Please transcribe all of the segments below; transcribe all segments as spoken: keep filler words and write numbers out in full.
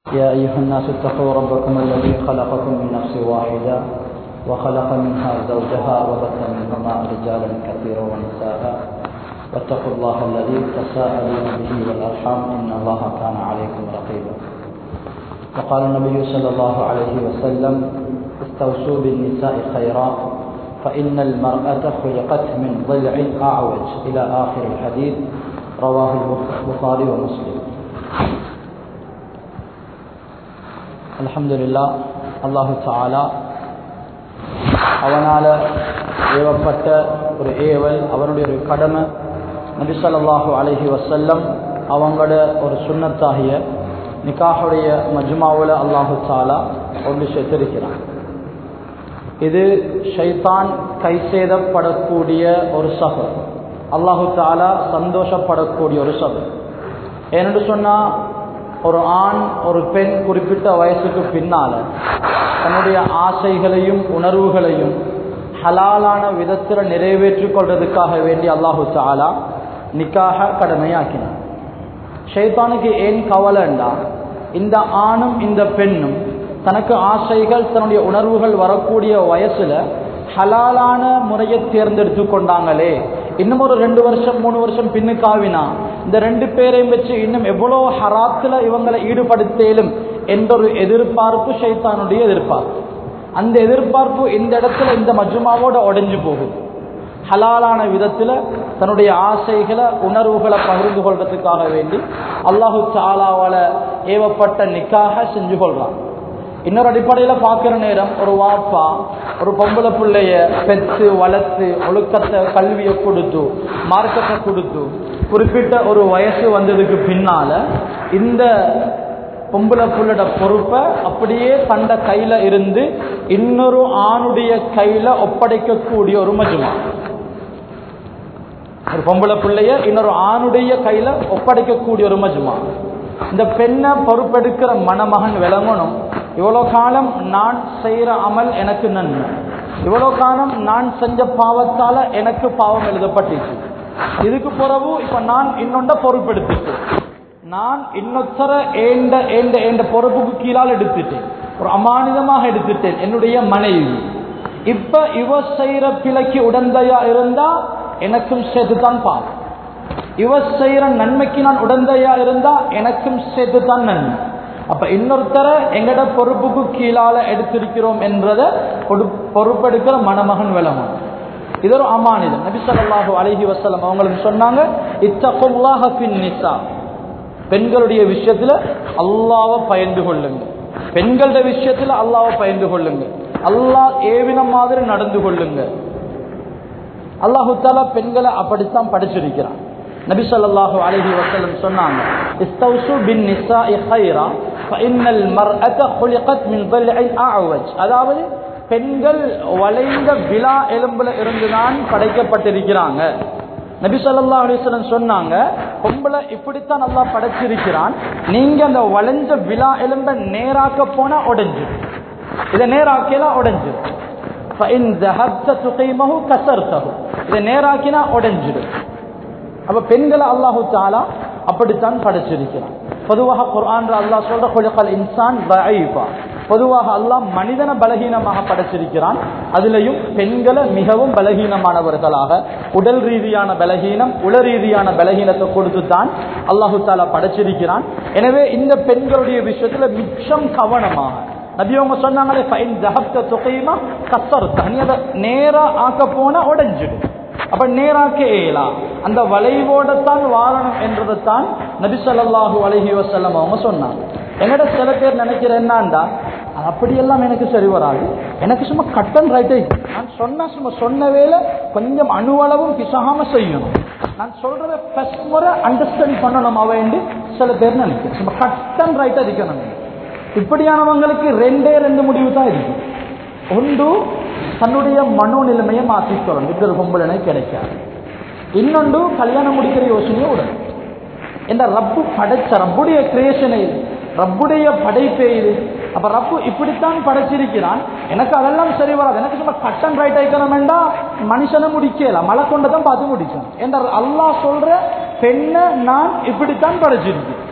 يا أيها الناس اتقوا ربكم الذي خلقكم من نفس واحدة وخلق منها زوجها وبث منهما رجالا كثيرا ونساء واتقوا الله الذي تساءلون به والأرحام إن الله كان عليكم رقيبا. وقال النبي صلى الله عليه وسلم استوصوا بالنساء خيرا فإن المرأة خلقت من ضلع أعوج إلى آخر الحديث رواه البخاري ومسلم. அல்ஹம்துலில்லாஹ். அல்லாஹு தஆலா அவனால ஏவப்பட்ட ஒரு ஏவல், அவனுடைய ஒரு கடமை. நபி ஸல்லல்லாஹு அலைஹி வஸல்லம் அவங்களோட ஒரு சுன்னத்தாகிய நிக்காஹுடைய மஜ்மாவுல அல்லாஹு தஆலா ஒன்று சேர்த்திருக்கிறான். இது ஷைத்தான் கைசேதப்படக்கூடிய ஒரு சபர், அல்லாஹு தஆலா சந்தோஷப்படக்கூடிய ஒரு சபர். ஏனென்று சொன்னா, ஒரு ஆண் ஒரு பெண் குறிப்பிட்ட வயசுக்கு பின்னால தன்னுடைய ஆசைகளையும் உணர்வுகளையும் ஹலாலான விதத்தில் நிறைவேற்றிக் கொள்றதுக்காக வேண்டி அல்லாஹு தஆலா நிக்காஹ கடமையாக்கினார். ஷைத்தானுக்கு ஏன் கவலைண்டா, இந்த ஆணும் இந்த பெண்ணும் தனக்கு ஆசைகள் தன்னுடைய உணர்வுகள் வரக்கூடிய வயசுல ஹலாலான முறையை தேர்ந்தெடுத்து கொண்டாங்களே, இன்னும் ஒரு ரெண்டு வருஷம் மூணு வருஷம் பின்னுக்காவினா இந்த ரெண்டு பேரையும் வச்சு இன்னும் எவ்வளோ ஹராத்துல இவங்களை ஈடுபடுத்தலும் என்ற ஒரு எதிர்பார்ப்பு ஷைத்தானுடைய எதிர்பார்ப்பு. அந்த எதிர்பார்ப்பு இந்த இடத்துல இந்த மஜ்மாவோட உடைஞ்சு போகுது. ஹலாலான விதத்துல தன்னுடைய ஆசைகளை உணர்வுகளை பகிர்ந்து கொள்றதுக்காக வேண்டி அல்லாஹு தஆலாவால ஏவப்பட்ட நிக்காக செஞ்சு கொள்றான். இன்னொரு அடிப்படையில பார்க்கிற நேரம், ஒரு வாப்பா ஒரு பொம்பளை பிள்ளைய பெற்று வளர்த்து ஒழுக்கத்தை கல்வியை கொடுத்து மார்க்கத்தை கொடுத்து குறிப்பிட்ட ஒரு வயசு வந்ததுக்கு பின்னால இந்த பொம்பளை புள்ளோட பொறுப்பை அப்படியே தண்ட கையில இருந்து இன்னொரு ஆணுடைய கையில ஒப்படைக்கக்கூடிய ஒரு மஜ்மா. ஒரு பொம்பளை பிள்ளைய இன்னொரு ஆணுடைய கையில ஒப்படைக்கக்கூடிய ஒரு மஜ்மா. இந்த பெண்ணை பொறுப்பெடுக்கிற மணமகன் விளங்கணும், இவ்வளோ காலம் நான் செய்யற அமல் எனக்கு நன்மை, இவ்வளோ காலம் நான் செஞ்ச பாவத்தால எனக்கு பாவம் எழுதப்பட்டுச்சு, இதுக்கு பிறகு இப்ப நான் இன்னொண்ட பொறுப்பெடுத்துட்டு நான் இன்னொத்தர ஏண்ட ஏண்ட ஏண்ட பொறுப்புக்கு கீழால் எடுத்துட்டேன், ஒரு அமானிதமாக எடுத்துட்டேன் என்னுடைய மனைவி. இப்ப இவ செய்யற பிழைக்கு உடந்தையா இருந்தா எனக்கும் சேர்த்துத்தான் பாவம், இவ செய்யற நன்மைக்கு நான் உடந்தையா இருந்தா எனக்கும் சேர்த்துத்தான் நன்மை. அப்ப இன்னொருத்தர எங்கட பொறுப்புக்கு கீழால எடுத்திருக்கிறோம் என்றத பொறுப்பெடுக்கிற மணமகன் விளங்கும். இது ஒரு அமானிதம். நபி ஸல்லல்லாஹு அலைஹி வஸல்லம் அவங்களுக்கு சொன்னாங்க, இத்தகுல்லாஹ ஃபின் நிஸா, பெண்களுடைய விஷயத்துல அல்லாஹ்வை பயந்து கொள்ளுங்க, பெண்களுடைய விஷயத்துல அல்லாஹ்வை பயந்து கொள்ளுங்க, அல்லாஹ் ஏவின மாதிரி நடந்து கொள்ளுங்க. அல்லாஹு தஆலா பெண்களை அப்படித்தான் படிச்சிருக்கிறான். நபி ஸல்லல்லாஹு அலைஹி வஸல்லம் சொன்னாங்க, இஸ்தௌசு பின் நிஸாஇ கைரா ஃபஇன்னல் மர்அத குலிகத் மின் ضلعٍ அஅவஜ், அதாவது பெண்கள் வளைந்த விலா எலும்புல இருந்துதான் படைக்கப்பட்டிருக்கிறாங்க. நபி ஸல்லல்லாஹு அலைஹி வஸல்லம் சொன்னாங்க, பொம்பளை இப்படித்தான் அல்லாஹ் படைச்சிருக்கிறான், நீங்க அந்த வளைஞ்ச விலா எலும்ப நேராக்க போனா உடைஞ்சிடும், இதை நேராக்கலாம் உடைஞ்சிடும். ஃபஇன் ذهبت تقيمه كسرته, இதை நேராக்கினா உடைஞ்சிடும். அப்ப பெண்களை அல்லாஹு தஆலா அப்படித்தான் படைச்சிருக்கிறான். பொதுவாக குர்ஆன்ல அல்லாஹ் சொல்ற குலிகல் இன்சான் தஈஃபா, பொதுவாக அல்லாஹ் மனிதனை பலகீனமாக படைச்சிருக்கிறான். அதுலயும் பெண்களை மிகவும் பலகீனமானவர்களாக, உடல் ரீதியான பலகீனம் உள ரீதியான பலகீனத்தை கொடுத்துத்தான் அல்லாஹு தஆலா படைச்சிருக்கிறான். எனவே இந்த பெண்களுடைய விஷயத்துல மிச்சம் கவனமாக நபி அவங்க சொன்னாங்களே, ஃபைன் ذهبت تقيما كسرت, நீ அதை நேரா ஆக்க போனா உடைஞ்சிடும். அப்ப நேராக்க ஏலா அந்த வளைவோடத்தான் வாரணம் என்றதைத்தான் நபி ஸல்லல்லாஹு அலைஹி வஸல்லம் அவங்க சொன்னாங்க. என்னோட சில பேர் நினைக்கிற என்னண்டா, அப்படியெல்லாம் எனக்கு சரி வராது, எனக்கு சும்மா கட்டன் ரைட்டை நான் சொன்ன சும்மா சொன்ன வேலை கொஞ்சம் அணுவளவும் பிசகாம செய்யணும், நான் சொல்றத ஃபர்ஸ்ட் முறை அண்டர்ஸ்டாண்ட் பண்ணணும் அவன் சில பேர் நினைக்கிறேன். சும்மா கட்டன் ரைட்டா இருக்கணும். இப்படியானவங்களுக்கு ரெண்டே ரெண்டு முடிவு தான் இருக்கு. ஒன்று, தன்னுடைய மனோநிலைமையை மாற்றிக்கொள்ளணும், இப்படி ஒரு பொம்பளை கிடைக்காது. இன்னொன்று, கல்யாணம் முடிக்கிற யோசனையை உடனே இந்த ரப்பு படைச்ச ரப்புடைய கிரியேஷனை, ரப்புடைய படைப்பே இது. அப்ப ரப்பு இப்படித்தான் படைச்சிருக்கிறான், எனக்கு அதெல்லாம் சரி வராது, எனக்கு சும்மா கட்டன் ரைட் ஆயிக்கணும் வேண்டாம், மனுஷனை முடிக்கல மழை கொண்டதான் பார்த்து முடிக்கணும் என்ற அல்லாஹ் சொல்ற பெண்ணை நான் இப்படித்தான் படைச்சிருக்கேன்.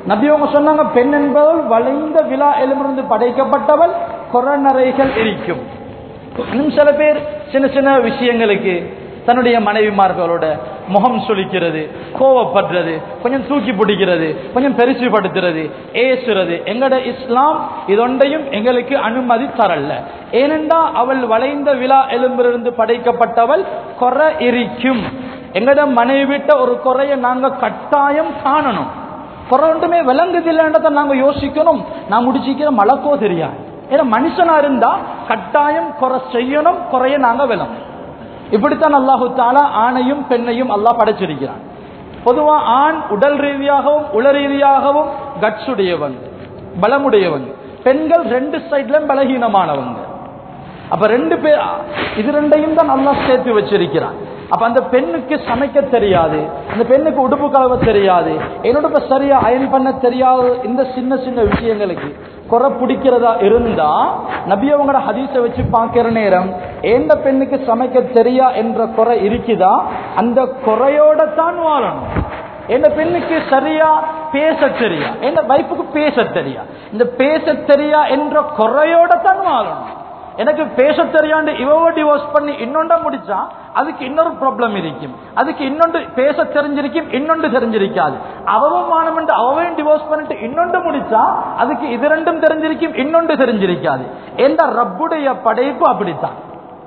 நபி அவங்க சொன்னாங்க, பெண் என்பவள் வளைந்த விழா எலும்பிலிருந்து படைக்கப்பட்டவள், கொரநரைகள் இருக்கும். இன்னும் சில பேர் சின்ன சின்ன விஷயங்களுக்கு தன்னுடைய மனைவிமார்களோட முகம் சுளிக்கிறது, கோவப்படுறது, கொஞ்சம் தூக்கி பிடிக்கிறது, கொஞ்சம் பெருசுபடுத்துறது, ஏசுறது. எங்கட இஸ்லாம் இதொண்டையும் எங்களுக்கு அனுமதி தரல. ஏனென்றா அவள் வளைந்த விழா எலும்பிலிருந்து படைக்கப்பட்டவள், கொரை இருக்கும். எங்கட மனைவிட்ட ஒரு குறைய நாங்க கட்டாயம் காணணும். குறை ஒன்றுமே விளங்குது இல்லைன்றதை நாங்க யோசிக்கணும். நான் முடிச்சிக்கிற மழக்கோ தெரியாது. ஏன்னா மனுஷனா இருந்தா கட்டாயம் குறை செய்யணும், குறைய நாங்க விளங்கும். இப்படித்தான் அல்லாஹு தஆலா ஆணையும் பெண்ணையும் அல்லாஹ் படைச்சிருக்கிறான். பொதுவா ஆண் உடல் ரீதியாகவும் உள ரீதியாகவும் கட்ஸ் உடையவங்க, பலமுடையவங்க. பெண்கள் ரெண்டு சைட்ல பலகீனமானவங்க. அப்ப ரெண்டு பேர் இது ரெண்டையும் தான் அல்லாஹ் சேர்த்து வச்சிருக்கிறான். அப்ப அந்த பெண்ணுக்கு சமைக்க தெரியாது, அந்த பெண்ணுக்கு உடுப்பு கலவ தெரியாது, என்னோட சரியா அயன் பண்ண தெரியாது. இந்த சின்ன சின்ன விஷயங்களுக்கு குறை பிடிக்கிறதா இருந்தா நபி அவங்களோட ஹதீஸை வச்சு பார்க்கிற நேரம், எந்த பெண்ணுக்கு சமைக்க தெரியா என்ற குறை இருக்குதா, அந்த குறையோட தான் வாழணும். எந்த பெண்ணுக்கு சரியா பேச தெரியா, எந்த வைஃபுக்கு பேச தெரியா, இந்த பேச தெரியா என்ற குறையோட தான் வாழணும். எனக்கு பேச தெரியாண்டு இவோ டிவோர்ஸ் பண்ணி இன்னொன்றா முடிச்சா அதுக்கு இன்னொரு ப்ராப்ளம் இருக்கும். அதுக்கு இன்னொன்று பேச தெரிஞ்சிருக்கும், இன்னொன்று தெரிஞ்சிருக்காது. அவவும் மானம் என்று அவவையும் டிவோர்ஸ் பண்ணிட்டு இன்னொன்று முடிச்சா அதுக்கு இது ரெண்டும் தெரிஞ்சிருக்கும், இன்னொன்று தெரிஞ்சிருக்காது. எந்த ரப்புடைய படைப்பு அப்படித்தான்.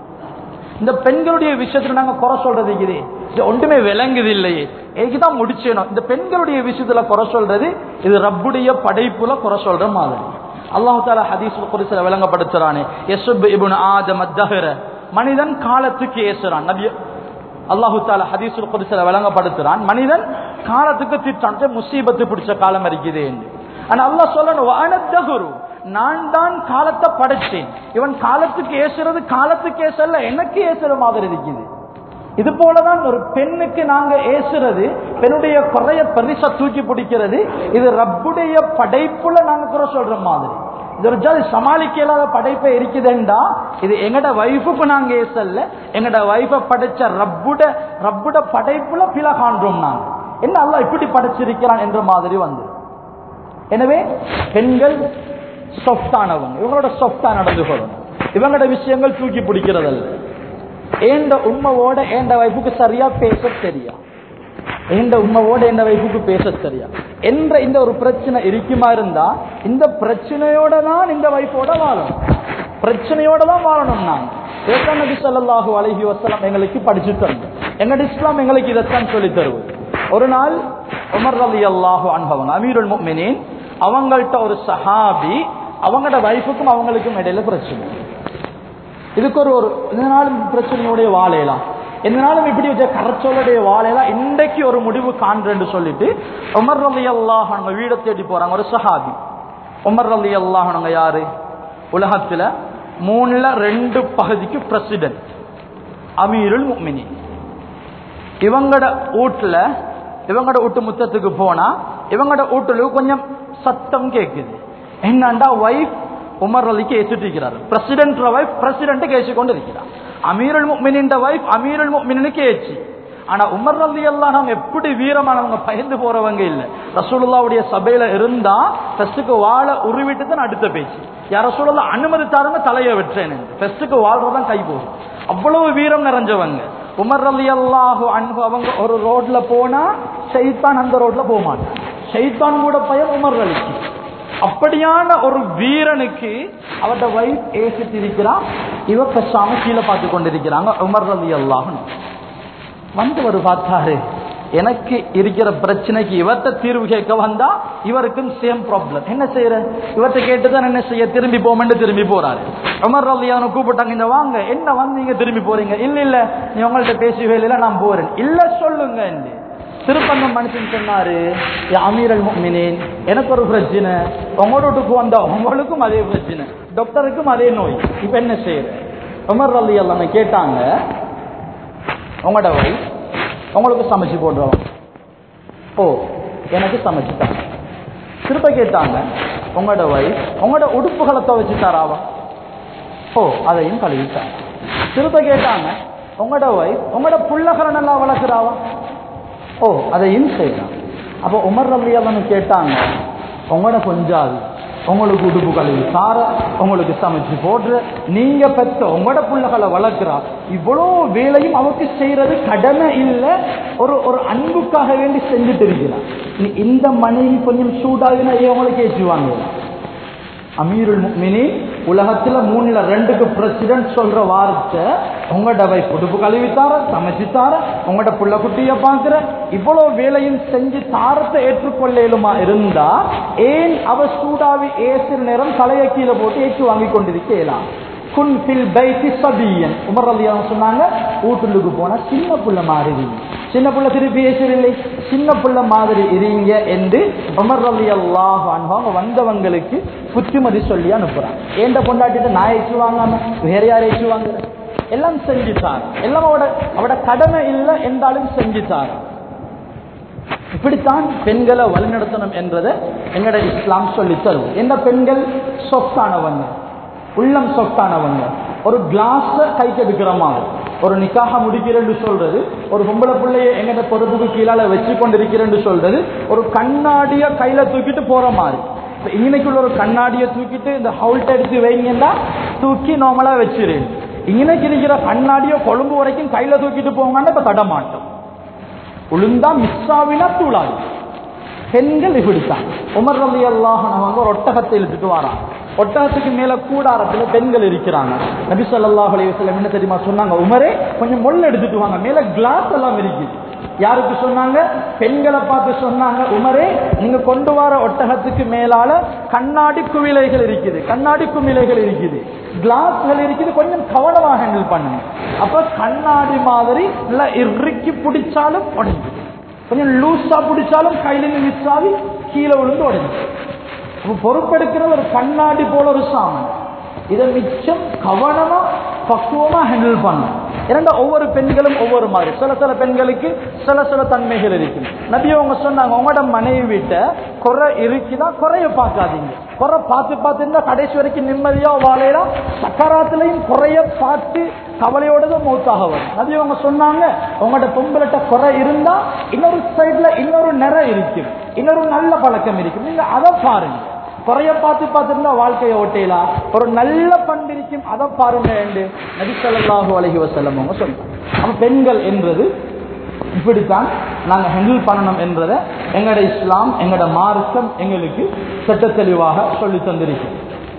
இந்த பெண்களுடைய விஷயத்துல நாங்க குறை சொல்றது இது ஒன்றுமே விளங்குது இல்லையே, இதுக்குதான் முடிச்சேனும். இந்த பெண்களுடைய விஷயத்துல குறை சொல்றது இது ரப்புடைய படைப்புல குறை சொல்ற மாதிரி. அல்லாஹ் தஆலா ஹதீஸுல் குத்ஸில விளங்கப்படுத்துறானே, யஸ்பு இப்னு ஆதம் அத்-தஹர, மனிதன் காலத்துக்கு ஏசுறான். நபி அல்லாஹ் தஆலா ஹதீஸுல் குத்ஸில விளங்கப்படுத்துறான், மனிதன் காலத்துக்கு திட்டான், முசீபத்து பிடிச்ச காலம் இருக்குது என்று. ஆனா அல்லாஹ் சொல்லணும், வஅனத்-தஹரு, நான் தான் காலத்தை படைச்சேன். இவன் காலத்துக்கு ஏசுறது காலத்துக்கு ஏசல்ல, எனக்கு ஏசுற மாதிரி இருக்குது. இது போலதான் ஒரு பெண்ணுக்கு நாங்க ஏசுறது, பெண்ணுடைய குறைய பரிசா தூக்கி பிடிக்கிறது, இது ரப்புடைய படைப்புல நாங்க குறை சொல்ற மாதிரி. இது ஒரு ஜாதி சமாளிக்க இல்லாத படைப்பை இருக்குதுண்டா, இது எங்கட வைஃபுக்கு நாங்க ஏசல்ல, எங்கட வைஃபை படைச்ச ரப்புட ரப்புட படைப்புல பிழ காண்றோம். நாங்க என்ன அல்லாஹ் இப்படி படைச்சிருக்கிறான் என்ற மாதிரி வந்து. எனவே பெண்கள் சொஃப்டானவங்க, இவங்களோட சொஃப்டா நடந்து கொள்ளணும். இவங்களோட விஷயங்கள் தூக்கி பிடிக்கிறதல்ல. ஏண்ட உண்மையோட ஏண்ட வைப்புக்கு சரியா பேச தெரியா, ஏண்ட உண்மையோட ஏண்ட வைப்புக்கு பேச தெரியா என்ற இந்த ஒரு பிரச்சனை இருக்குமா இருந்தா, இந்த பிரச்சனையோட தான் இந்த வைப்போட வாழணும், பிரச்சனையோட தான் வாழணும். நாங்க நபி ஸல்லல்லாஹு அலைஹி வஸல்லம் எங்களுக்கு படிச்சு தரணும். எங்க இஸ்லாம் எங்களுக்கு இதைத்தான் சொல்லி தருவது. ஒரு நாள் உமர் ரலியல்லாஹு அன்ஹு அவங்க அமீருல் முஃமினீன், அவங்கள்ட்ட ஒரு சஹாபி, அவங்களோட வைஃபுக்கும் அவங்களுக்கும் இடையில பிரச்சனை. இதுக்கு ஒரு இந்த நாளும் பிரச்சனையோடைய வாழையலாம், எந்த நாளும் இப்படி வச்ச கரைச்சோளுடைய வாழையெல்லாம் இன்றைக்கு ஒரு முடிவு காண்றேன்னு சொல்லிட்டு உமர் ரலியல்லாஹு அன்ஹு வீடை தேடி போறாங்க. ஒரு சஹாபி உமர் ரலியல்லாஹு அன்ஹு யாரு, உலகத்துல மூணுல ரெண்டு பகுதிக்கு பிரசிடென்ட், அமீருல் முஃமினீன். இவங்கட வீட்டுல இவங்கட வீட்டு முத்தத்துக்கு போனா இவங்கட வீட்டுல கொஞ்சம் சத்தம் கேட்குது. என்னண்டா வைஃப் உமர் அலிக்கு ஏசிட்டு இருக்கிறார். பிரசிடென்ட் வைஃப் பிரசிடென்ட் ஏசி கொண்டு இருக்கிறார். அமீருல் முஃமினீன் வைஃப் அமீருல் முஃமினீனுக்கு ஏச்சி. ஆனா உமர் ரலியல்லாஹு அன்ஹு எப்படி வீரமானவங்க, பயந்து போறவங்க இல்ல. ரசூலுல்லாஹ்வுடைய சபையில இருந்தா ஃபர்ஸ்டுக்கு வாழ உருவிட்டு தான் அடுத்த பேச்சு. யா ரசூலுல்லாஹ் அனுமதி தாருங்க தலையை வெற்றேன், ஃபர்ஸ்டுக்கு வாழ்றதான் கை போகும். அவ்வளவு வீரம் நிறைஞ்சவங்க உமர் ரலியல்லாஹு அன்ஹு. அவங்க ஒரு ரோட்ல போனா ஷைத்தான் அந்த ரோட்ல போக மாட்டான், ஷைத்தான் கூட பயம் உமர் அலிக்கு. அப்படியான ஒரு வீரனுக்கு அவருடைய வைஃப் ஏசிட்டு இருக்கிறான், இவ பேசாம கீழே பார்த்து கொண்டிருக்கிறாங்க. உமர் ரலியல்லாஹு அன்ஹு வந்து ஒரு பார்த்தாரு, எனக்கு இருக்கிற பிரச்சனைக்கு இவர்த்த தீர்வு கேட்க வந்தா இவருக்கும் சேம் ப்ராப்ளம். என்ன செய்யற, இவர்த்த கேட்டுதான் என்ன செய்ய, திரும்பி போமென்று திரும்பி போறாரு. உமர் ரலியல்லாஹு அன்ஹு கூப்பிட்டாங்க, இந்த வாங்க, என்ன வந்தீங்க திரும்பி போறீங்க? இல்ல இல்ல நீ உங்கள்ட்ட பேசி வேலையில நான் போறேன். இல்ல சொல்லுங்க என்று திருப்பங்க மனுஷன் சொன்னாரு, அமீருல் முஃமினீன் எனக்கு ஒரு பிரச்சனை, உங்களோட வீட்டுக்கு வந்தா உங்களுக்கும் அதே பிரச்சனை, டாக்டருக்கும் அதே நோய், இப்ப என்ன செய்யற? உமர் ரலியல்லாஹு அன்ஹு கேட்டாங்க, உங்களோட வைஃப் உங்களுக்கு சமைச்சு போடுறோம்? ஓ எனக்கு சமைச்சுட்டாங்க. திருப்ப கேட்டாங்க, உங்களோட வைஃப் உங்களோட உடுப்புகளை துவைச்சு தராவா? ஓ அதையும் கழுவிட்டாங்க. திருப்ப கேட்டாங்க, உங்களோட வைஃப் உங்களோட புள்ளகளை நல்லா வளர்க்குறாவா? ஓ அதையும் செய்யலாம். அப்போ உமர் ரலியல்லாஹு அன்ஹு கேட்டாங்க, உங்களோட கொஞ்சாது உங்களுக்கு உடுப்பு கழுவி சார, உங்களுக்கு சமைச்சு போடுற, நீங்க பெற்ற உங்களோட பிள்ளைகளை வளர்க்கிறா, இவ்வளோ வேலையும் அவருக்கு செய்யறது கடமை இல்லை, ஒரு ஒரு அன்புக்காக வேண்டி செஞ்சுட்டு இருக்கிறார். இந்த மனைவி கொஞ்சம் சூடாகினா உங்களுக்கு ஏற்றுவாங்க. அமீருல் முஃமினீன் உலகத்துல மூணுல ரெண்டுக்கு பிரசிடென்ட் சொல்ற வார்த்தை, உங்களோட வைஃப் உடுப்பு கழுவி தார, சமைச்சு தார, உங்களோட புள்ள குட்டிய பாக்குற, இவ்வளவு வேலையும் செஞ்சு தாரத்தை ஏற்றுக்கொள்ளலுமா இருந்தா ஏன் அவ சூடாவி ஏசிற நேரம் தலைய கீழே போட்டு ஏற்று வாங்கி கொண்டிருக்கலாம். குன் ஃபில் பைத்தி சபியன் உமர் ரலியல்லாஹு அன்ஹு சொன்னாங்க, வீட்டுக்கு போனா சின்ன புள்ள மாதிரி, சின்ன புள்ள திருப்பி ஏசவில்லை, சின்ன புள்ள மாதிரி இருங்க என்று உமர் ரலியல்லாஹு அன்ஹு அவங்க வந்தவங்களுக்கு புத்திமதி சொல்லி அனுப்புறாங்க. ஏண்ட பொண்டாட்டிட்டு நான் ஏச்சு வாங்காம வேற யார் ஏச்சு வாங்குற, எல்லாம் செஞ்சுட்டார், எல்லாம் அவட அவட கடமை இல்லை என்றாலும் செஞ்சுட்டார். இப்படித்தான் பெண்களை வழிநடத்தணும் என்றதை எங்கட இஸ்லாம் சொல்லி தரும். எந்த பெண்கள் சொத்தானவங்க, உள்ளம் சொத்தானவங்க, ஒரு கிளாஸ கைக்கு எடுக்கிற மாதிரி, ஒரு நிக்காக முடிக்கிறேன்னு சொல்றது, ஒரு பொம்பளை பிள்ளைய எங்கட பொறுப்புக்கு கீழால வச்சு கொண்டிருக்கிறேன்னு சொல்றது, ஒரு கண்ணாடிய கையில தூக்கிட்டு போற மாதிரி. இன்னைக்குள்ள ஒரு கண்ணாடியை தூக்கிட்டு இந்த ஹவுல்ட் எடுத்து வைங்கன்னா தூக்கி நார்மலா வச்சிரு. இன்னைக்கு இருக்கிற கண்ணாடிய கொழும்பு வரைக்கும் கையில தூக்கிட்டு போங்கன்னா இப்ப தடமாட்டோம், உளுந்தா மிஸ் ஆவினா தூளாது. பெண்கள் இப்படித்தான். உமர் ரலியல்லாஹு அன்ஹு ஒரு ஒட்டகத்தை இழுத்துட்டு வராங்க. ஒட்டகத்துக்கு மேல கூடாரத்துல பெண்கள் இருக்கிறாங்க. நபி ஸல்லல்லாஹு அலைஹி வஸல்லம் என்ன தெரியுமா சொன்னாங்க, உமரே கொஞ்சம் முள் எடுத்துட்டு வாங்க, மேல கிளாஸ் எல்லாம் இருக்குது. யாருக்கு சொன்னாங்க? பெண்களை பார்த்து சொன்னாங்க, உமரே நீங்க கொண்டு வர ஒட்டகத்துக்கு மேலால கண்ணாடி குவிலைகள் இருக்குது, கண்ணாடி குமிழைகள் இருக்குது, கிளாஸ்கள் இருக்குது, கொஞ்சம் கவனமாக ஹேண்டில் பண்ணுங்க. அப்ப கண்ணாடி மாதிரி நல்லா இறுக்கி பிடிச்சாலும் உடைஞ்சு, கொஞ்சம் லூஸா பிடிச்சாலும் கையில மிஸ் ஆகி கீழே விழுந்து உடைஞ்சு. பொறுப்பெடுக்கிற ஒரு கண்ணாடி போல ஒரு சாமன், இதை மிச்சம் கவனமா பக்குவமா ஹேண்டில் பண்ணும். இரண்டா ஒவ்வொரு பெண்களும் ஒவ்வொரு மாதிரி, சில சில பெண்களுக்கு சில சில தன்மைகள் இருக்கு. நபி அவங்க சொன்னாங்க, உங்களோட மனைவி வீட்ட குறை இருக்குதான், குறைய பார்க்காதீங்க. குறை பார்த்து பார்த்து இருந்தா கடைசி வரைக்கும் நிம்மதியா வாழையலாம், சக்கராத்திலையும் குறைய பார்த்து கவலையோட மௌத்தாக வரும். நபி அவங்க சொன்னாங்க, உங்களோட பொம்பளட்ட குறை இருந்தா இன்னொரு சைட்ல இன்னொரு நிறை இருக்கும், இன்னொரு நல்ல பழக்கம் இருக்கும், நீங்க அதை பாருங்க. குறைய பார்த்து பார்த்துருந்தா வாழ்க்கையை ஓட்டலாம், ஒரு நல்ல பண்பு இருக்கும், அதை பாருங்க என்று நபி ஸல்லல்லாஹு அலைஹி வஸல்லம் அவங்க சொல்றாங்க. அப்ப பெண்கள் என்றது இப்படித்தான் நாங்க ஹேண்டில் பண்ணணும் என்றதை எங்கட இஸ்லாம் எங்கட மார்க்கம் எங்களுக்கு சட்ட தெளிவாக சொல்லி தந்திருக்கு.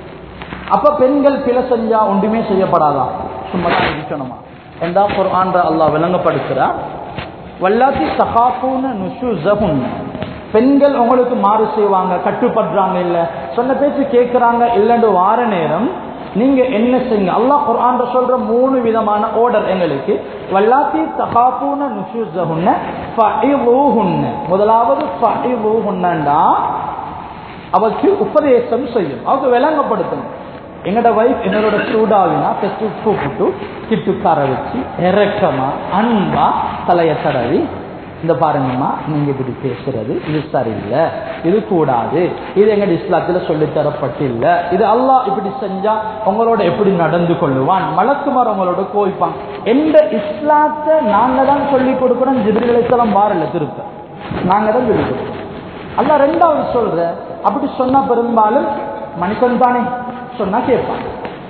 அப்ப பெண்கள் பிழை செஞ்சா ஒன்றுமே செய்யப்படாதா, சும்மா தான் இருக்கணுமா என்றா குர்ஆன் அல்லாஹ் விளங்கப்படுத்துறா. வல்லாத்தி தகாஃபூன நுஷூஸஹுன், பெண்கள் உங்களுக்கு மாறு செய்வாங்க, கட்டுப்படுறாங்க, இல்ல சொன்ன பேச்சு கேட்கிறாங்க இல்லன்னு வார நேரம் நீங்க என்ன செய்யுங்க. அல்லாஹ் குர்ஆன்ல சொல்ற மூணு விதமான ஆர்டர் எங்களுக்கு. வல்லாத்தி தகாஃபூன நுஷூஸஹுன்ன ஃபஇதுஹுன்ன, முதலாவது ஃபஇதுஹுன்னண்டா அவருக்கு உபதேசம் செய்யும், அவருக்கு விளங்கப்படுத்தணும். எங்கட வைஃப் என்னோட சூடாவினா பெஸ்ட் கூப்பிட்டு கிட்டுக்கார வச்சு இறக்கமா அன்பா தலைய தடவி, இந்த பாருங்கம்மா நீங்க இப்படி பேசுறது இது சரியில்லை, இது கூடாது, இது எங்க இஸ்லாத்துல சொல்லித்தரப்பட்டில்ல, இது அல்லாஹ் இப்படி செஞ்சா உங்களோட எப்படி நடந்து கொள்ளுவான், மலக்குமார் உங்களோட கோய்ப்பான் என்ற இஸ்லாத்தை நாங்க தான் சொல்லிக் கொடுக்கிறோம். ஜிப்ரீல் அலைஹிஸ்ஸலாம் வாரல திருப்ப நாங்க தான் சொல்லிக் கொடுக்கிறோம். அல்லாஹ் ரெண்டாவது சொல்ற, அப்படி சொன்னா பெரும்பாலும் மனுஷன் தானே சொன்னா கேட்பான்,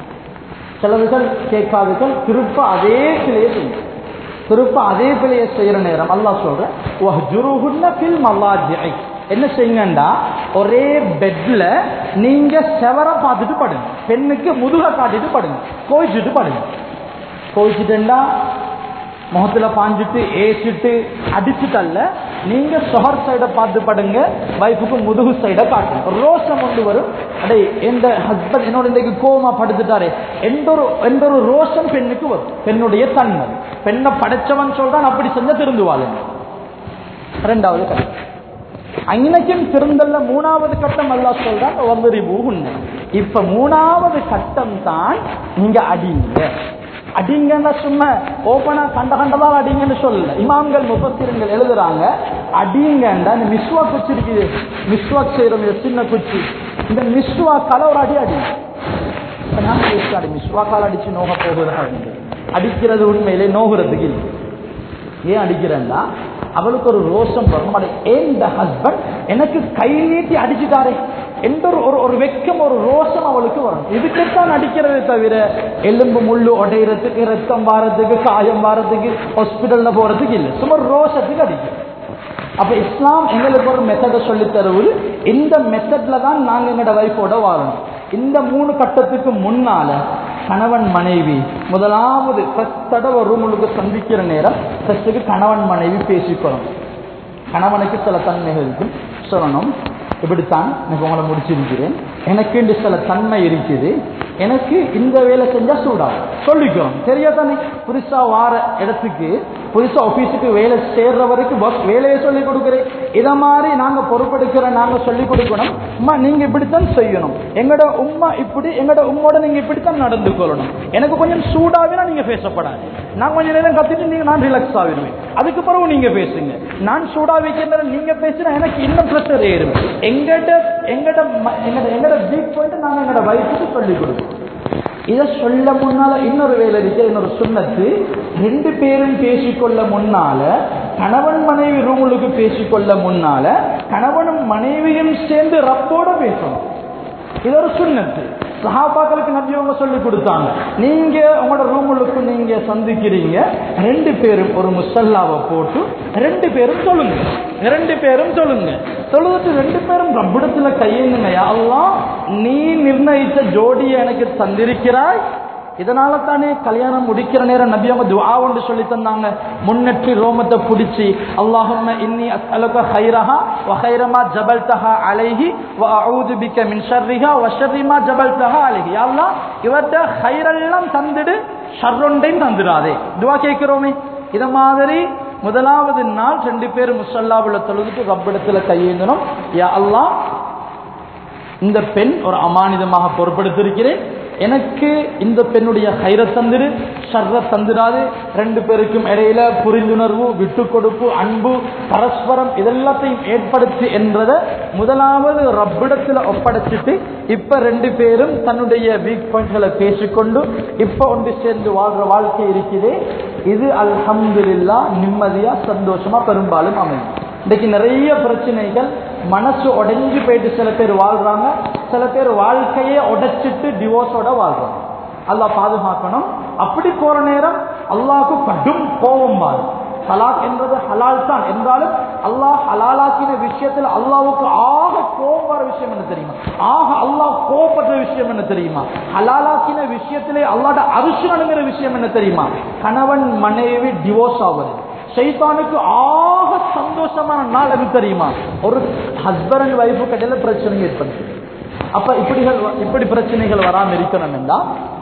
சிலர்கள் கேட்காதுகள் திருப்ப அதே பிழையை செய்யும், திருப்ப அதே பிழையை செய்யற நேரம் அல்லாஹ் சொல்ற என்ன செய்யுங்கண்டா, ஒரே பெட்ல நீங்க செவர பார்த்துட்டு படுங்க, பெண்ணுக்கு முதுக காட்டிட்டு படுங்க, கோயிச்சுட்டு படுங்க. கோயிச்சுட்டா முகத்துல பாஞ்சிட்டு ஏசிட்டு அடிச்சுட்டல்ல, நீங்க சொஹர் சைட பார்த்து படுங்க, வைஃபுக்கு முதுகு சைட காட்டுங்க. ரோஷம் கொண்டு வரும், அடே எந்த ஹஸ்பண்ட் என்னோட இன்றைக்கு கோவமா படுத்துட்டாரே எந்த ஒரு எந்த ஒரு ரோஷம் பெண்ணுக்கு வரும். பெண்ணுடைய தன்மை, பெண்ணை படைச்சவன் சொல்றான் அப்படி செஞ்ச திருந்துவாள். ரெண்டாவது கட்டம் அன்னைக்கும் திருந்தல்ல. மூணாவது கட்டம் அல்லாஹ் சொல்றான் வந்தரிபூஹுன்ன. இப்ப மூணாவது கட்டம் தான் நீங்க அடிங்க. அடிங்கன்னா சும்மா ஓப்பனா கண்ட கண்டதால் அடிங்கன்னு சொல்லல. இமாம்கள் முஃபஸ்ஸிர்கள் எழுதுறாங்க, அடிங்கண்டா இந்த மிஸ்வாக் குச்சி இருக்குது, மிஸ்வாக் செய்யறோம் சின்ன குச்சி, இந்த மிஸ்வாக்கால ஒரு அடி அடி. மிஸ்வாக்கால் அடிச்சு நோக போகுது, அடிக்கிறது உண்மையிலே நோகுறதுக்கு இல்லை. ஏன் அடிக்கிறேன்னா அவளுக்கு ஒரு ரோஷம் வரும், ஏன் இந்த ஹஸ்பண்ட் எனக்கு கை நீட்டி அடிச்சுட்டாரே, என்ற ஒரு ஒரு வெக்கம் ஒரு ரோஷம் அவளுக்கு வரும். இதுக்குத்தான் அடிக்கிறதே தவிர எலும்பு முள்ளு உடையிறதுக்கு, ரத்தம் வாரத்துக்கு, காயம் வாரத்துக்கு, ஹாஸ்பிட்டல்ல போறதுக்கு இல்லை, சும்மா ரோஷத்துக்கு அடிக்கும். அப்ப இஸ்லாம் எங்களுக்கு ஒரு மெத்தடை சொல்லி தருவது, இந்த மெத்தட்ல தான் நாங்க எங்களோட வைஃபோட வாழணும். இந்த மூணு கட்டத்துக்கு முன்னால கணவன் மனைவி முதலாவது தடவை ரூமுக்கு சந்திக்கிற நேரம் ஃபர்ஸ்ட்டுக்கு கணவன் மனைவி பேசிக்கணும். கணவனுக்கு சில தன்மைகள் இருக்கு, சொல்லணும் இப்படித்தான் எனக்கு உங்களை முடிச்சிருக்கிறேன், எனக்கு இந்த சில தன்மை இருக்குது, எனக்கு இந்த வேலை செஞ்சா சூடாகும் சொல்லிக்கிறோம். தெரியாதானே புதுசா வார இடத்துக்கு புதுசா ஆபீஸுக்கு வேலை சேர்ற வரைக்கும் வேலையை சொல்லிக் கொடுக்குறேன். இதை மாதிரி நாங்க பொறுப்பெடுக்கிற நாங்க சொல்லிக் கொடுக்கணும். அம்மா நீங்க இப்படித்தான் செய்யணும், எங்கட உம்மா இப்படி, எங்கட உம்மோட நீங்க இப்படித்தான் நடந்து கொள்ளணும். எனக்கு கொஞ்சம் சூடாவினா நீங்க பேசப்படாது, நான் கொஞ்சம் நேரம் கத்திட்டு நீங்க நான் ரிலாக்ஸ் ஆகிடுவேன், அதுக்கு பிறகு நீங்க பேசுங்க. நான் சூடா வைக்கிற நீங்க பேசுனா எனக்கு இன்னும் பிரஷர் ஏறும். எங்கட எங்கட எங்கட வீக் போயிட்டு நாங்க எங்கட வயசுக்கு சொல்லிக் கொடுக்கணும். இதை சொல்ல முன்னால இன்னொரு வேலை இருக்கு, இன்னொரு சுன்னத்து, ரெண்டு பேரும் பேசிக்கொள்ள முன்னால கணவன் மனைவி ரூமுக்கு பேசிக்கொள்ள முன்னால கணவனும் மனைவியும் சேர்ந்து ரப்போட பேசணும். இது ஒரு சுன்னத்து. சஹாபாக்களுக்கு நபி அவங்க சொல்லி கொடுத்தாங்க, நீங்க உங்களோட ரூமுக்கு நீங்க சந்திக்கிறீங்க, ரெண்டு பேரும் ஒரு முசல்லாவை போட்டு ரெண்டு பேரும் சொல்லுங்க, ரெண்டு பேரும் சொல்லுங்க, சொல்லுறது ரெண்டு பேரும் ரப்பிடத்துல கையேந்துங்க, யா அல்லாஹ் நீ நிர்ணயித்த ஜோடியை எனக்கு தந்திருக்கிறாய். இதனால தானே கல்யாணம் முடிக்கிற நேரம் நபி அவங்க துஆ ஒன்று சொல்லி தந்தாங்க, முன்னெற்றி ரோமத்தை பிடிச்சி அல்லாஹும்ம இன்னி அஸ்அலுக கைரஹா வ கைரமா ஜபல்தஹா அலைஹி வ அஊது பிக மின் ஷர்ரிஹா வ ஷர்ரி மா ஜபல்தஹா அலைஹி. யா அல்லாஹ் இவர்ட்ட கைரெல்லாம் தந்துடு, ஷர்ரொண்டையும் தந்துடாதே துஆ கேட்கிறோமே. இத மாதிரி முதலாவது நாள் ரெண்டு பேரும் முஸல்லாவுல தொழுதுட்டு ரப்பிடத்துல கையேந்தணும், யா அல்லாஹ் இந்த பெண் ஒரு அமானிதமாக பொறுப்படுத்திருக்கிறேன், எனக்கு இந்த பெண்ணுடைய ஹைர தந்திரு, ஷர்ர தந்திராது. ரெண்டு பேருக்கும் இடையில புரிந்துணர்வு, விட்டு கொடுப்பு, அன்பு, பரஸ்பரம் இதெல்லாத்தையும் ஏற்படுத்தி என்றதை முதலாவது ரப்பிடத்தில் ஒப்படைச்சிட்டு இப்ப ரெண்டு பேரும் தன்னுடைய வீக் பாயிண்ட்களை பேசிக்கொண்டு இப்ப ஒன்று சேர்ந்து வாழ்ற வாழ்க்கை இருக்குது. இது அல்ஹம்துலில்லாஹ் நிம்மதியா சந்தோஷமா பெரும்பாலும் அமையும். இன்னைக்கு நிறைய பிரச்சனைகள், மனசு உடைஞ்சு போயிட்டு சில பேர் வாழ்றாங்க, சில பேர் வாழ்க்கையே உடைச்சிட்டு டிவோர்ஸோட வாழ்றாங்க. அல்லாஹ் பாதுகாக்கணும். அப்படி போற நேரம் அல்லாஹ்க்கு கடும் கோபம் வரும். தலாக் என்பது ஹலால் தான் என்றாலும் அல்லாஹ் ஹலாலாக்கின விஷயத்துல அல்லாஹ்வுக்கு ஆக கோபம் வர விஷயம் என்ன தெரியுமா? ஆக அல்லாஹ் கோபப்படுற விஷயம் என்ன தெரியுமா? ஹலாலாக்கின விஷயத்திலே அல்லாஹ்ட அரிசி அணுகிற விஷயம் என்ன தெரியுமா? கணவன் மனைவி டிவோர்ஸ் ஆகுது. ஷைத்தானுக்கு ஆக சந்தோஷமான நாள் அது தெரியுமா? ஒரு ஹஸ்பண்ட் அண்ட் வைஃபு கடையில பிரச்சனை ஏற்படுது. அப்ப இப்படிகள் இப்படி பிரச்சனைகள் வராமல் இருக்கணும் என்றா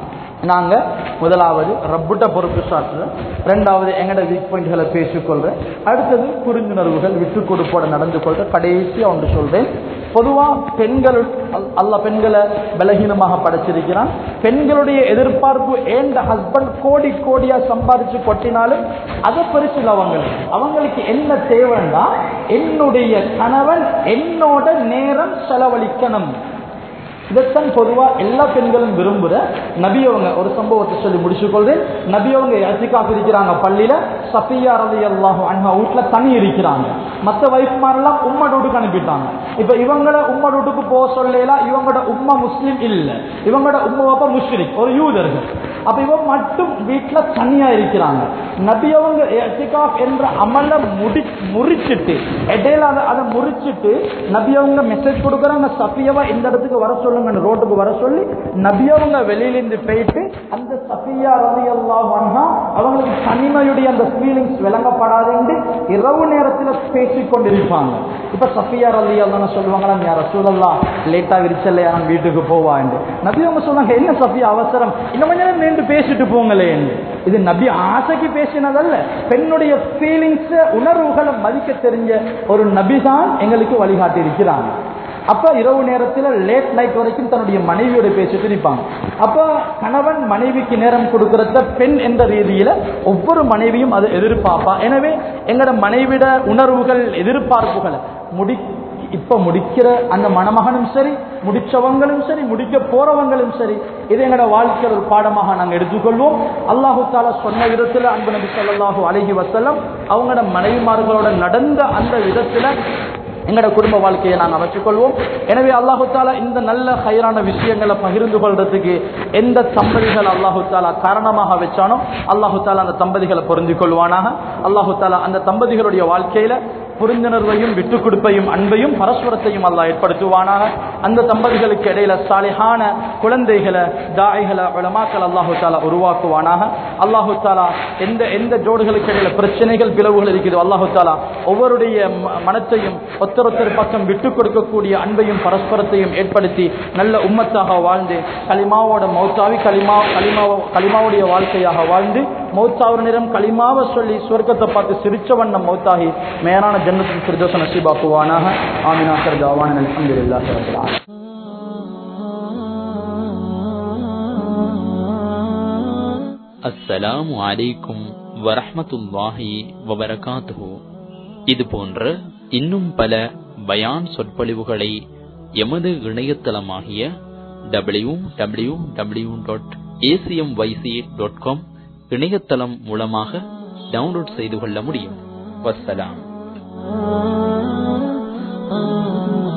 நாங்க முதலாவது ரப்புட்ட பொறுப்பு சாட்டுற, ரெண்டாவது எங்கட வீக் பாயிண்ட்களை பேசிக்கொள்ற, அடுத்தது புரிந்துணர்வுகள் விட்டு கொடுப்போட நடந்து கொள்ற, கடைசியா ஒன்று சொல்றேன். பொதுவா பெண்கள் அல்லாஹ் பெண்களை பலகீனமாக படைச்சிருக்கிறான். பெண்களுடைய எதிர்பார்ப்பு ஏண்ட ஹஸ்பண்ட் கோடி கோடியா சம்பாதிச்சு கொட்டினாலும் அதை பரிசில் அவங்களுக்கு அவங்களுக்கு என்ன தேவைன்னா, என்னுடைய கணவன் என்னோட நேரம் செலவழிக்கணும். இதைத்தான் பொதுவா எல்லா பெண்களும் விரும்புற. நபி அவங்க ஒரு சம்பவத்தை சொல்லி முடிச்சுக்கொள்றேன். நபி அவங்க இஅ்திகாஃப் இருக்கிறாங்க பள்ளியில. சஃபியா ரலியல்லாஹு அன்ஹா வீட்டுல தனி இருக்கிறாங்க. மற்ற வைஃப்மாரெல்லாம் உம்மா வீட்டுக்கு அனுப்பிட்டாங்க. இப்ப இவங்களை உம்மா வீட்டுக்கு போக சொல்லலாம். இவங்களோட உம்மா முஸ்லீம் இல்ல, இவங்களோட உம்மா பாப்பா முஷ்ரிக், ஒரு யூதர்கள். அப்ப இவங்க மட்டும் வீட்டுல தனியா இருக்கிறாங்க. நபி அவங்க இஅ்திகாஃப் என்ற அமல முடி முறிச்சிட்டு இடையில அதை அதை முறிச்சிட்டு நபி அவங்க மெசேஜ் கொடுக்குறாங்க, சஃபியாவா இந்த இடத்துக்கு வர சொல்ல ரோட்டுக்கு வர சொல்லி. நபி அவங்க வெளியிலிருந்து போயிட்டு அந்த சஃபியா ரலியல்லாஹு அன்ஹா அவங்களுக்கு தனிமையுடைய அந்த ஃபீலிங்ஸ் விளங்கப்படாது இரவு நேரத்தில் பேசிக் கொண்டிருப்பாங்க. இப்ப சஃபியா ரலியல்லாஹு சொல்லுவாங்களா, யா ரசூலல்லாஹ் லேட்டா விரிச்சல்ல நான் வீட்டுக்கு போவாண்டு. நபி அவங்க சொன்னாங்க, என்ன சஃபியா அவசரம், இன்னும் கொஞ்ச நேரம் நின்று பேசிட்டு போங்களே. இது நபி ஆசைக்கு பேசினதல்ல, பெண்ணுடைய ஃபீலிங்ஸ் உணர்வுகளை மதிக்க தெரிஞ்ச ஒரு நபிதான் எங்களுக்கு வழிகாட்டி இருக்கிறாங்க. அப்ப இரவு நேரத்தில் லேட் நைட் வரைக்கும் தன்னுடைய மனைவியோட பேசிட்டு இருப்பாங்க. அப்ப கணவன் மனைவிக்கு நேரம் கொடுக்கறத பெண் என்ற ரீதியில ஒவ்வொரு மனைவியும் அதை எதிர்பார்ப்பா. எனவே எங்களோட மனைவிட உணர்வுகள் எதிர்பார்ப்புகளை முடி இப்ப முடிக்கிற அந்த மணமகனும் சரி, முடிச்சவங்களும் சரி, முடிக்க போறவங்களும் சரி, இது எங்களோட வாழ்க்கையில் ஒரு பாடமாக நாங்கள் எடுத்துக்கொள்வோம். அல்லாஹு தாலா சொன்ன விதத்துல அன்பு நபி ஸல்லல்லாஹு அலைஹி வஸல்லம் அவங்களோட மனைவிமார்களோட நடந்த அந்த விதத்துல எங்களோட குடும்ப வாழ்க்கையை நாங்கள் அமைச்சுக் கொள்வோம். எனவே அல்லாஹு தாலா இந்த நல்ல ஹைரான விஷயங்களை பகிர்ந்து கொள்றதுக்கு எந்த தம்பதிகள் அல்லாஹு தாலா காரணமாக வச்சானோ அல்லாஹு தாலா அந்த தம்பதிகளை பொருந்தி கொள்வானாக. அல்லாஹு தாலா அந்த தம்பதிகளுடைய வாழ்க்கையில புரிந்துணர்வையும் விட்டுக் கொடுப்பையும் அன்பையும் பரஸ்பரத்தையும் அல்லாஹ் ஏற்படுத்துவானாக. அந்த தம்பதிகளுக்கு இடையில சாலிஹான குழந்தைகளை தாய்களை உலமாக்கள் அல்லாஹு தாலா உருவாக்குவானாக. அல்லாஹு தாலா எந்த எந்த ஜோடுகளுக்கு இடையில பிரச்சனைகள் பிளவுகள் இருக்கிறதோ அல்லாஹு தாலா ஒவ்வொருடைய மனத்தையும் ஒத்தரொத்தர் பக்கம் விட்டுக் கொடுக்கக்கூடிய அன்பையும் பரஸ்பரத்தையும் ஏற்படுத்தி நல்ல உம்மத்தாக வாழ்ந்து கலிமாவோட மௌத்தாவி கலிமா கலிமா கலிமாவுடைய வாழ்க்கையாக வாழ்ந்து மௌத்தாவின் நிறம் கலிமாவை சொல்லி சொர்க்கத்தை பார்த்து சிரிச்ச வண்ணம் மௌத்தாகி மேலான ஜன்னத்துல் ஃபிர்தௌஸ் நசீபாக்குவானாக. ஆமீன். ஆகிர் தஅவானா அல்ஹம்துலில்லாஹி ரப்பில் ஆலமீன். அஸ்ஸலாமு அலைக்கும் வரஹ்மத்துல்லாஹி வபரகாத்துஹு. இது போன்ற இன்னும் பல பயான் சொற்பொழிவுகளை எமது இணையதளமாகிய W W W dot A C M Y C dot com இணையதளம் மூலமாக டவுன்லோட் செய்து கொள்ள முடியும். வஸ்ஸலாம்.